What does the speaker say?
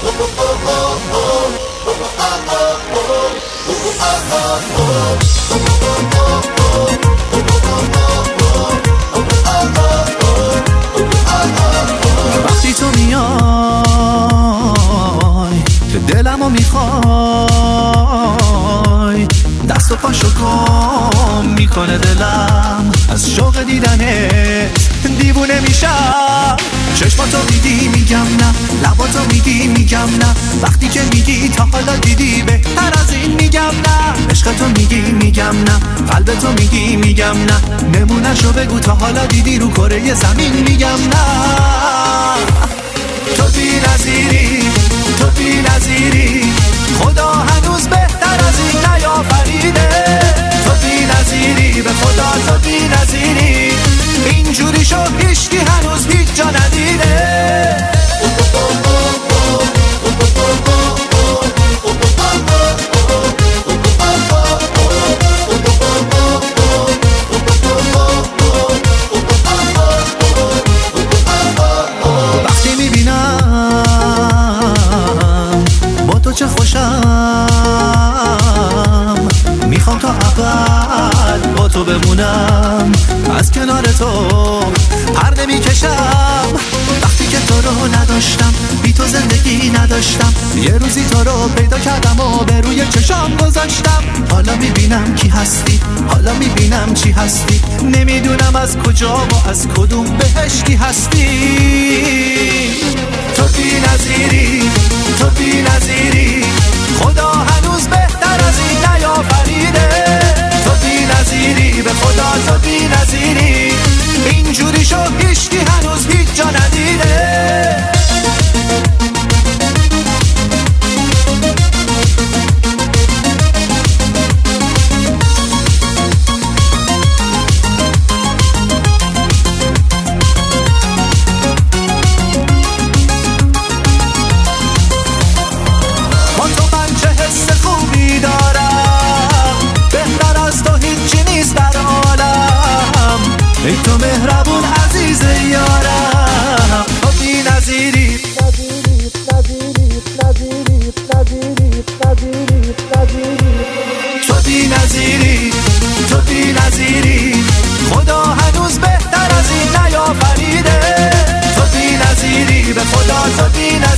وقتی تو میای که دلمو میخوای، دست و پاشو گم میکنه دلم از شوق دیدنت دیوونه میشم. چشماتو میدی میگم نه، لباتو میگی میگم نه، وقتی که میگی تا حالا دیدی بهتر از این میگم نه. عشقتو میگی میگم نه، قلبتو میگی میگم نه، نمونهشو بگو تا حالا دیدی رو کره زمین میگم نه. تو بی نظیری، تو بی نظیری، خدا هنوز بهتر از این نیافریده. تو بی نظیری، به خدا تو بی نظیری، اینجوری شو هیچکی هنوز هیچ جا ندیده. وقتی میبینم با تو چه خوشم، میخوام تا ابد با تو بمونم، از کنار تو پرده میکشم. وقتی که تو رو نداشتم، بی تو زندگی نداشتم، یه روزی تو رو پیدا کردم و به روی چشام گذاشتم. حالا میبینم کی هستی، حالا میبینم چی هستی، نمیدونم از کجا و از کدوم بهشتی هستی. تو بی نظیری، تو بی نظیری، خدا هنوز بهتر از این نیافریده. تو بی نظیری، به خدا تو بی نظیری، اینجوری شو هیچکی هنوز هیچ جا ندیده. با تو من چه حس خوبی دارم، بهتر از تو هیچی نیست در عالم. ای تو مهربون عزیز یارم، تو بی نظیری، تو بی نظیری، تو بی نظیری، خدا هنوز بهتر از این نیافریده. تو بی نظیری، به خدا تو بی نظیری.